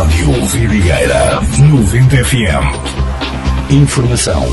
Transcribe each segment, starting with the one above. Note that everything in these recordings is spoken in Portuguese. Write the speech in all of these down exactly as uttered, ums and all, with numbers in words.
Rádio Vidigueira noventa F M. Informação.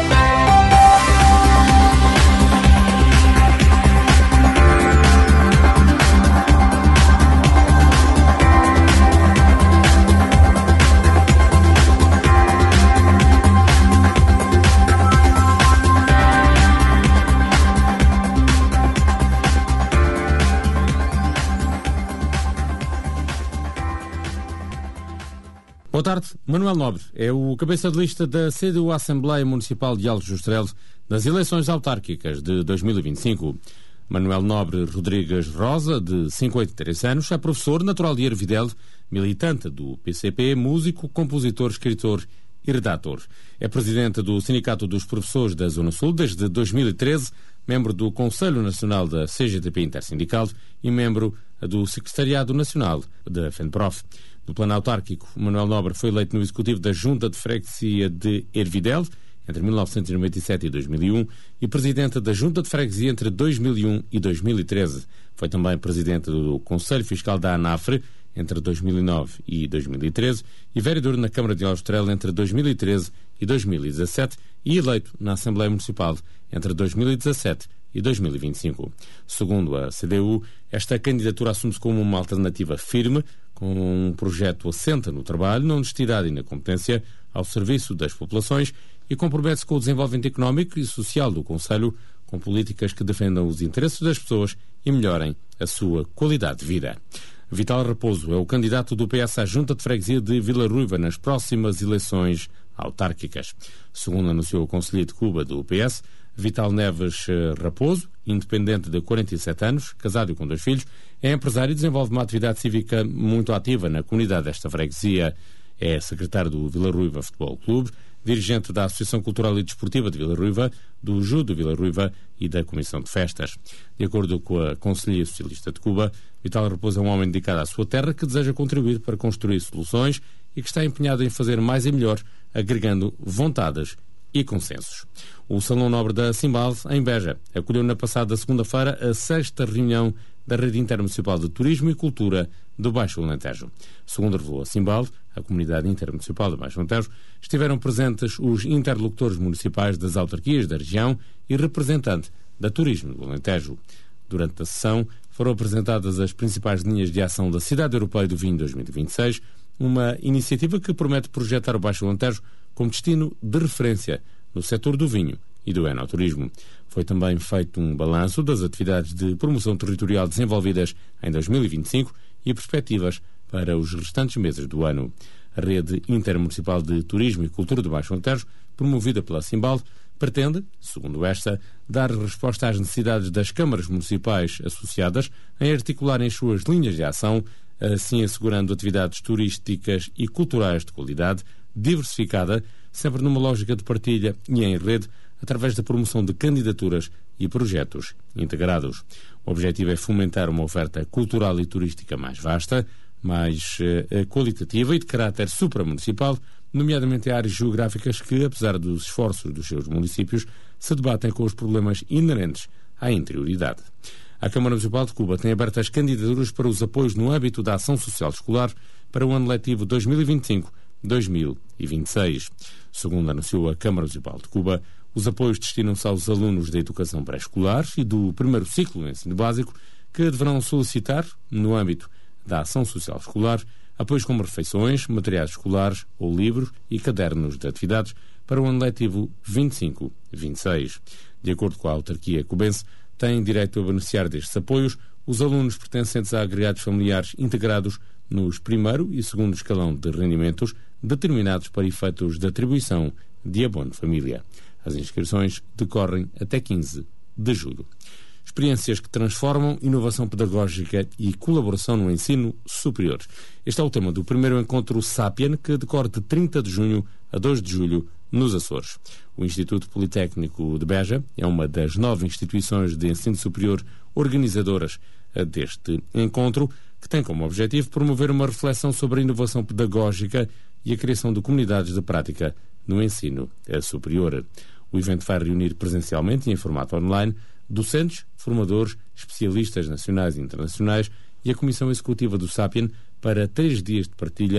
Boa tarde. Manuel Nobre é o cabeça de lista da C D U Assembleia Municipal de Aljustrel nas eleições autárquicas de dois mil e vinte e cinco. Manuel Nobre Rodrigues Rosa, de cinquenta e três anos, é professor natural de Ervidel, militante do P C P, músico, compositor, escritor e redator. É presidente do Sindicato dos Professores da Zona Sul desde dois mil e treze, membro do Conselho Nacional da C G T P Intersindical e membro do Secretariado Nacional da FENPROF. No plano autárquico, Manuel Nobre foi eleito no Executivo da Junta de Freguesia de Ervidel entre mil novecentos e noventa e sete e dois mil e um e presidente da Junta de Freguesia entre dois mil e um e dois mil e treze. Foi também presidente do Conselho Fiscal da ANAFRE entre dois mil e nove e dois mil e treze e vereador na Câmara de Aljustrel entre dois mil e treze e dois mil e dezassete e eleito na Assembleia Municipal entre dois mil e dezassete e dois mil e vinte e cinco. Segundo a C D U, esta candidatura assume-se como uma alternativa firme, com um projeto assente no trabalho, na honestidade e na competência, ao serviço das populações e compromete-se com o desenvolvimento económico e social do Conselho, com políticas que defendam os interesses das pessoas e melhorem a sua qualidade de vida. Vital Raposo é o candidato do P S à Junta de Freguesia de Vila Ruiva nas próximas eleições autárquicas. Segundo anunciou o conselheiro de Cuba do P S, Vital Neves Raposo, independente de quarenta e sete anos, casado e com dois filhos, é empresário e desenvolve uma atividade cívica muito ativa na comunidade desta freguesia. É secretário do Vila Ruiva Futebol Clube, dirigente da Associação Cultural e Desportiva de Vila Ruiva, do Judo Vila Ruiva e da Comissão de Festas. De acordo com a Conselhia Socialista de Cuba, Vital Raposo é um homem dedicado à sua terra que deseja contribuir para construir soluções e que está empenhado em fazer mais e melhor, agregando vontades e consensos. O Salão Nobre da Simbal, em Beja, acolheu na passada segunda-feira a sexta reunião da Rede Intermunicipal de Turismo e Cultura do Baixo Alentejo. Segundo revelou a Simbal, a comunidade intermunicipal do Baixo Alentejo, estiveram presentes os interlocutores municipais das autarquias da região e representante da Turismo do Alentejo. Durante a sessão, foram apresentadas as principais linhas de ação da Cidade Europeia do Vinho dois mil e vinte e seis, uma iniciativa que promete projetar o Baixo Alentejo como destino de referência no setor do vinho e do enoturismo. Foi também feito um balanço das atividades de promoção territorial desenvolvidas em dois mil e vinte e cinco e perspectivas para os restantes meses do ano. A Rede Intermunicipal de Turismo e Cultura do Baixo Alentejo, promovida pela Simbal, pretende, segundo esta, dar resposta às necessidades das câmaras municipais associadas em articularem as suas linhas de ação, assim assegurando atividades turísticas e culturais de qualidade, diversificada, sempre numa lógica de partilha e em rede, através da promoção de candidaturas e projetos integrados. O objetivo é fomentar uma oferta cultural e turística mais vasta, mais eh, qualitativa e de caráter supramunicipal, nomeadamente em áreas geográficas que, apesar dos esforços dos seus municípios, se debatem com os problemas inerentes à interioridade. A Câmara Municipal de Cuba tem aberto as candidaturas para os apoios no âmbito da ação social escolar para o ano letivo dois mil e vinte e cinco dois mil e vinte e seis. Segundo anunciou a Câmara Municipal de Cuba, os apoios destinam-se aos alunos da educação pré-escolar e do primeiro ciclo do ensino básico que deverão solicitar, no âmbito da ação social escolar, apoios como refeições, materiais escolares ou livros e cadernos de atividades para o ano letivo vinte e cinco vinte e seis. De acordo com a autarquia cubense, têm direito a beneficiar destes apoios os alunos pertencentes a agregados familiares integrados nos primeiro e segundo escalão de rendimentos determinados para efeitos de atribuição de abono família. As inscrições decorrem até quinze de julho. Experiências que transformam, inovação pedagógica e colaboração no ensino superior. Este é o tema do primeiro encontro Sapien, que decorre de trinta de junho a dois de julho nos Açores. O Instituto Politécnico de Beja é uma das nove instituições de ensino superior organizadoras deste encontro, que tem como objetivo promover uma reflexão sobre a inovação pedagógica e a criação de comunidades de prática no ensino superior. O evento vai reunir presencialmente e em formato online docentes, formadores, especialistas nacionais e internacionais e a Comissão Executiva do Sapien para três dias de partilha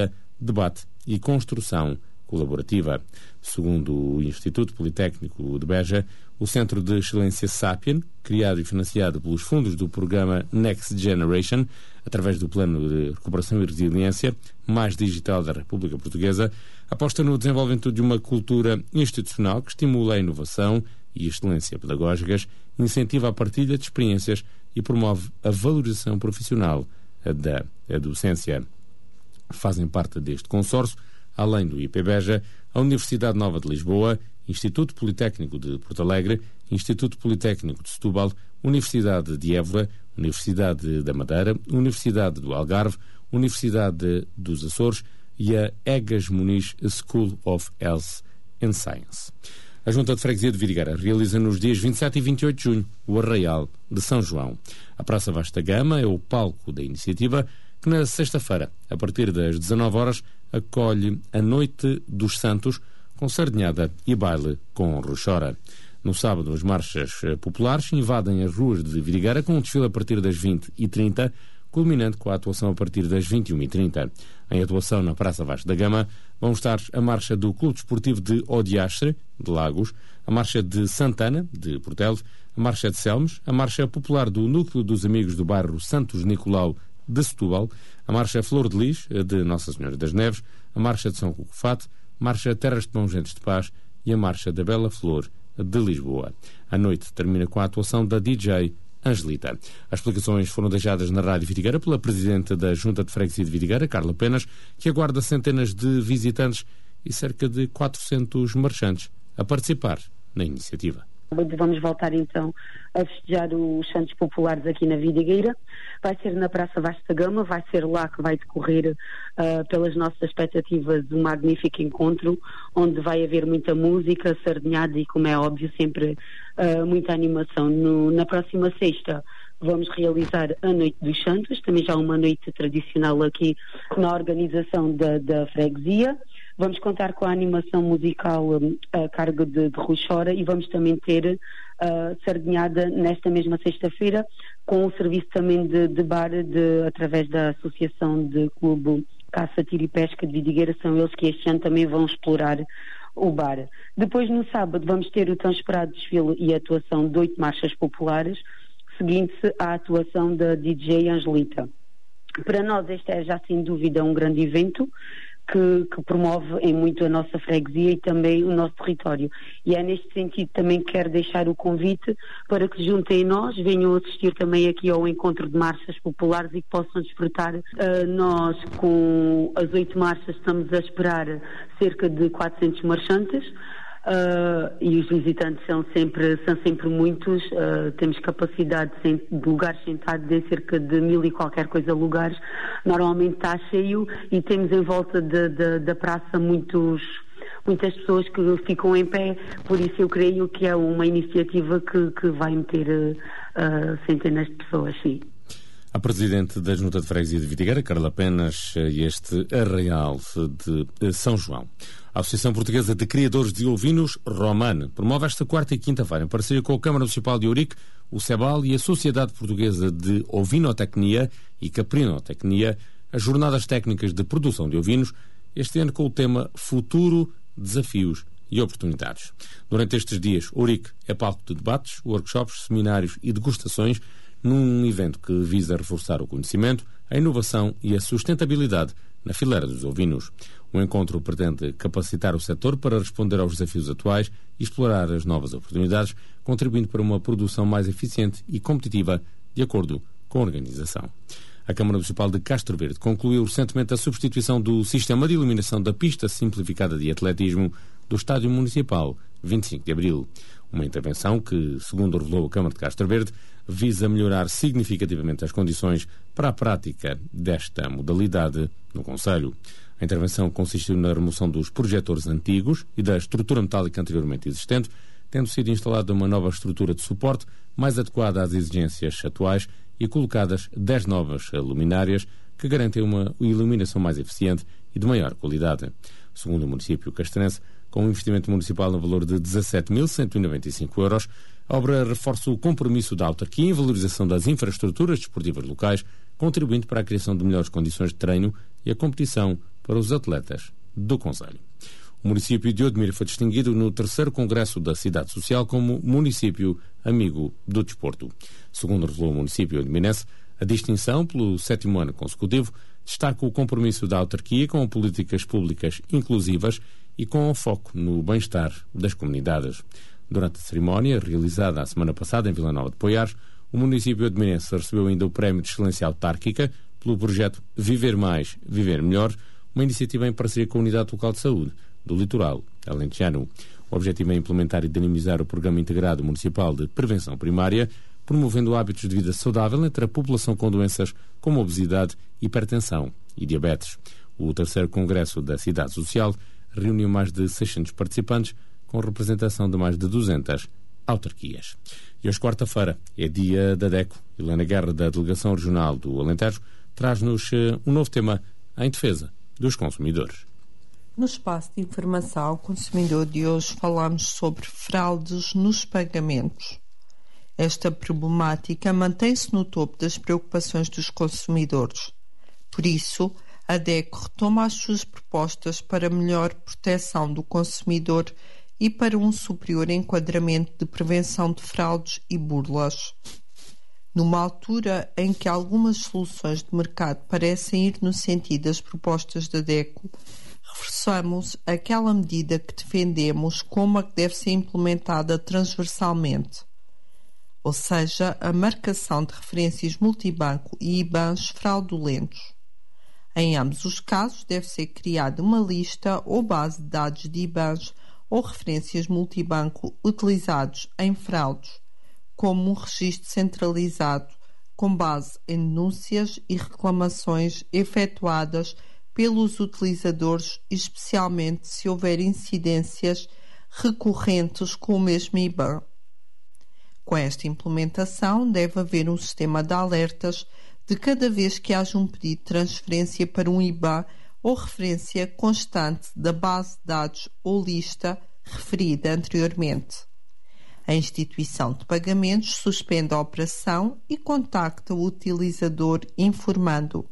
debate e construção colaborativa. Segundo o Instituto Politécnico de Beja, o Centro de Excelência Sapien, criado e financiado pelos fundos do programa Next Generation, através do Plano de Recuperação e Resiliência mais digital da República Portuguesa, aposta no desenvolvimento de uma cultura institucional que estimula a inovação e excelência pedagógicas, incentiva a partilha de experiências e promove a valorização profissional da docência. Fazem parte deste consórcio, além do I P Beja, a Universidade Nova de Lisboa, Instituto Politécnico de Porto Alegre, Instituto Politécnico de Setúbal, Universidade de Évora, Universidade da Madeira, Universidade do Algarve, Universidade dos Açores e a Egas Muniz School of Health and Science. A Junta de Freguesia de Vidigueira realiza nos dias vinte e sete e vinte e oito de junho o Arraial de São João. A Praça Vasta Gama é o palco da iniciativa, que na sexta-feira, a partir das dezanove horas, acolhe a Noite dos Santos, com sardinhada e baile com rochora. No sábado, as marchas populares invadem as ruas de Vidigueira com um desfile a partir das vinte e trinta, culminando com a atuação a partir das vinte e uma e trinta. Em atuação na Praça Vasta da Gama vão estar a marcha do Clube Desportivo de Odiastre, de Lagos, a marcha de Santana, de Portelo, a marcha de Selmes, a marcha popular do Núcleo dos Amigos do bairro Santos Nicolau de Setúbal, a marcha Flor de Lis, de Nossa Senhora das Neves, a marcha de São Cucufate, a marcha Terras de Bom Gentes de Paz e a marcha da Bela Flor de Lisboa. A noite termina com a atuação da D J Angelita. As explicações foram deixadas na Rádio Vidigueira pela Presidente da Junta de Freguesia de Vidigueira, Carla Penas, que aguarda centenas de visitantes e cerca de quatrocentos marchantes a participar na iniciativa. Vamos voltar então a festejar os Santos Populares aqui na Vidigueira. Vai ser na Praça Vasta Gama, vai ser lá que vai decorrer, uh, pelas nossas expectativas, um magnífico encontro, onde vai haver muita música, sardinhada e, como é óbvio, sempre uh, muita animação. No, na próxima sexta vamos realizar a Noite dos Santos, também já uma noite tradicional aqui na organização da, da freguesia. Vamos contar com a animação musical um, a cargo de, de Rochora e vamos também ter uh, sardinhada nesta mesma sexta-feira, com o serviço também de, de bar de, através da Associação de Clube Caça, Tiro e Pesca de Vidigueira. São eles que este ano também vão explorar o bar. Depois, no sábado, vamos ter o tão esperado desfile e atuação de oito marchas populares, seguindo-se à atuação da D J Angelita. Para nós este é já sem dúvida um grande evento que, que promove em muito a nossa freguesia e também o nosso território. E é neste sentido também que quero deixar o convite para que se juntem a nós, venham assistir também aqui ao encontro de marchas populares e que possam desfrutar. Uh, nós com as oito marchas estamos a esperar cerca de quatrocentos marchantes. Uh, e os visitantes são sempre, são sempre muitos, uh, temos capacidade de, de lugares sentados em cerca de mil e qualquer coisa lugares, normalmente está cheio e temos em volta de, de, da praça muitos, muitas pessoas que ficam em pé, por isso eu creio que é uma iniciativa que, que vai meter uh, centenas de pessoas, sim. A Presidente da Junta de Freguesia de Vidigueira, Carla Penas, e este Arraial de São João. A Associação Portuguesa de Criadores de Ovinos, Roman, promove esta quarta e quinta-feira, em parceria com a Câmara Municipal de Ourique, o SEBAL e a Sociedade Portuguesa de Ovinotecnia e Caprinotecnia, as Jornadas Técnicas de Produção de Ovinos, este ano com o tema Futuro, Desafios e Oportunidades. Durante estes dias, Ourique é palco de debates, workshops, seminários e degustações, num evento que visa reforçar o conhecimento, a inovação e a sustentabilidade na fileira dos ovinos. O encontro pretende capacitar o setor para responder aos desafios atuais e explorar as novas oportunidades, contribuindo para uma produção mais eficiente e competitiva, de acordo com a organização. A Câmara Municipal de Castro Verde concluiu recentemente a substituição do sistema de iluminação da pista simplificada de atletismo do Estádio Municipal vinte e cinco de Abril. Uma intervenção que, segundo revelou a Câmara de Castro Verde, visa melhorar significativamente as condições para a prática desta modalidade no concelho. A intervenção consistiu na remoção dos projetores antigos e da estrutura metálica anteriormente existente, tendo sido instalada uma nova estrutura de suporte mais adequada às exigências atuais e colocadas dez novas luminárias que garantem uma iluminação mais eficiente e de maior qualidade. Segundo o município castrense, com um investimento municipal no valor de dezassete mil cento e noventa e cinco euros, a obra reforça o compromisso da autarquia em valorização das infraestruturas desportivas locais, contribuindo para a criação de melhores condições de treino e a competição para os atletas do concelho. O município de Odmira foi distinguido no terceiro Congresso da Cidade Social como município amigo do desporto. Segundo revelou o município odmirense, a distinção, pelo sétimo ano consecutivo, destaca o compromisso da autarquia com políticas públicas inclusivas e com o foco no bem-estar das comunidades. Durante a cerimónia, realizada a semana passada em Vila Nova de Poiares, o município odmirense recebeu ainda o Prémio de Excelência Autárquica pelo projeto Viver Mais, Viver Melhor, uma iniciativa em parceria com a Unidade Local de Saúde do Litoral Alentejano. O objetivo é implementar e dinamizar o Programa Integrado Municipal de Prevenção Primária, promovendo hábitos de vida saudável entre a população com doenças como obesidade, hipertensão e diabetes. O terceiro Congresso da Cidade Social reuniu mais de seiscentos participantes, com representação de mais de duzentas autarquias. E hoje, quarta-feira, é dia da DECO. Helena Guerra, da Delegação Regional do Alentejo, traz-nos um novo tema em defesa dos consumidores. No espaço de informação ao consumidor de hoje falamos sobre fraudes nos pagamentos. Esta problemática mantém-se no topo das preocupações dos consumidores. Por isso, a DECO retoma as suas propostas para melhor proteção do consumidor e para um superior enquadramento de prevenção de fraudes e burlas. Numa altura em que algumas soluções de mercado parecem ir no sentido das propostas da DECO, reforçamos aquela medida que defendemos como a que deve ser implementada transversalmente, ou seja, a marcação de referências multibanco e I B A Ns fraudulentos. Em ambos os casos, deve ser criada uma lista ou base de dados de I B A Ns ou referências multibanco utilizados em fraudes, como um registro centralizado com base em denúncias e reclamações efetuadas pelos utilizadores, especialmente se houver incidências recorrentes com o mesmo I B A N. Com esta implementação, deve haver um sistema de alertas de cada vez que haja um pedido de transferência para um I B A N ou referência constante da base de dados ou lista referida anteriormente. A instituição de pagamentos suspende a operação e contacta o utilizador informando.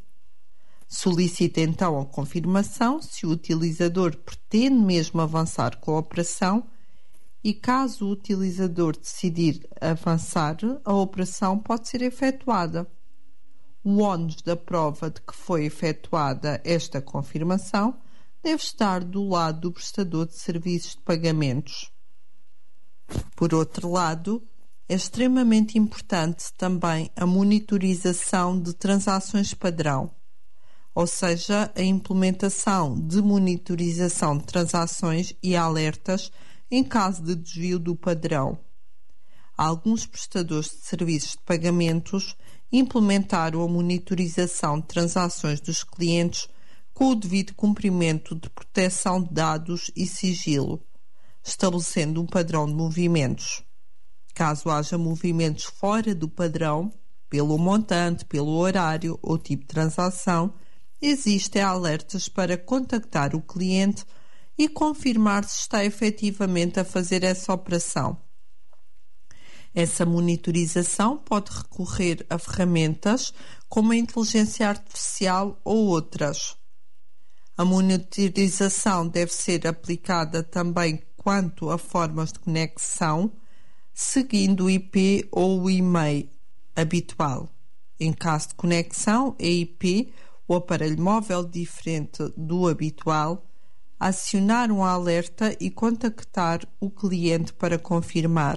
Solicita então a confirmação se o utilizador pretende mesmo avançar com a operação e, caso o utilizador decidir avançar, a operação pode ser efetuada. O ónus da prova de que foi efetuada esta confirmação deve estar do lado do prestador de serviços de pagamentos. Por outro lado, é extremamente importante também a monitorização de transações padrão, ou seja, a implementação de monitorização de transações e alertas em caso de desvio do padrão. Alguns prestadores de serviços de pagamentos implementaram a monitorização de transações dos clientes com o devido cumprimento de proteção de dados e sigilo, estabelecendo um padrão de movimentos. Caso haja movimentos fora do padrão, pelo montante, pelo horário ou tipo de transação, existem alertas para contactar o cliente e confirmar se está efetivamente a fazer essa operação. Essa monitorização pode recorrer a ferramentas como a inteligência artificial ou outras. A monitorização deve ser aplicada também quanto a formas de conexão, seguindo o I P ou o e-mail habitual. Em caso de conexão, a I P, o aparelho móvel diferente do habitual, acionar um alerta e contactar o cliente para confirmar.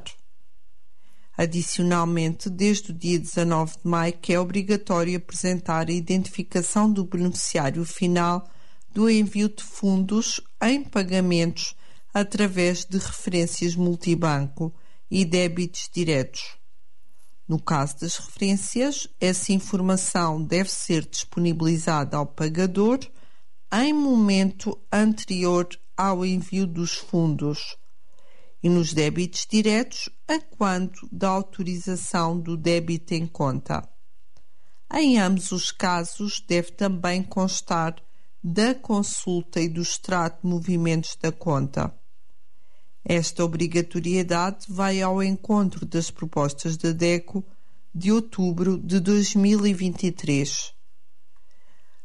Adicionalmente, desde o dia dezanove de maio, que é obrigatório apresentar a identificação do beneficiário final do envio de fundos em pagamentos através de referências multibanco e débitos diretos. No caso das referências, essa informação deve ser disponibilizada ao pagador em momento anterior ao envio dos fundos e nos débitos diretos a quanto da autorização do débito em conta. Em ambos os casos, deve também constar da consulta e do extrato de movimentos da conta. Esta obrigatoriedade vai ao encontro das propostas da DECO de outubro de dois mil e vinte e três.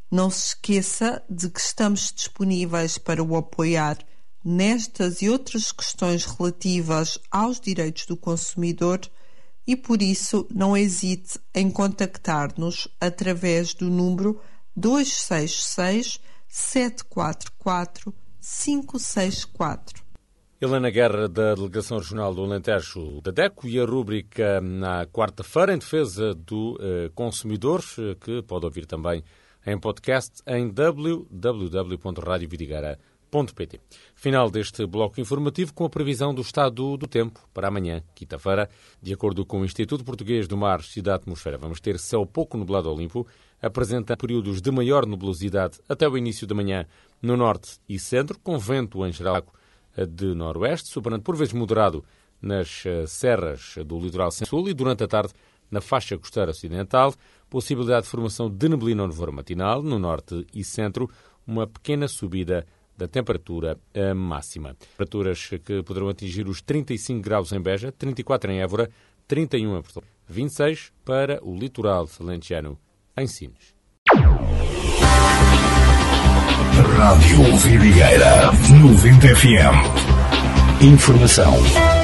Não se esqueça de que estamos disponíveis para o apoiar nestas e outras questões relativas aos direitos do consumidor e, por isso, não hesite em contactar-nos através do número dois seis seis, sete quatro quatro, cinco seis quatro. Helena Guerra, da Delegação Regional do Alentejo da DECO, e a rúbrica na quarta-feira em defesa do uh, consumidor, que pode ouvir também em podcast em w w w ponto radio vidigueira ponto p t. Final deste bloco informativo com a previsão do estado do tempo para amanhã, quinta-feira. De acordo com o Instituto Português do Mar e da Atmosfera, vamos ter céu pouco nublado ao limpo, apresenta períodos de maior nebulosidade até o início da manhã no norte e centro, com vento em geral de noroeste, soprando por vezes moderado nas serras do litoral centro-sul e durante a tarde na faixa costeira ocidental, possibilidade de formação de neblina ou nevoeiro matinal no norte e centro, uma pequena subida da temperatura máxima. Temperaturas que poderão atingir os trinta e cinco graus em Beja, trinta e quatro em Évora, trinta e um em Porto, vinte e seis para o litoral alentejano em Sines. Rádio Vidigueira noventa F M. Informação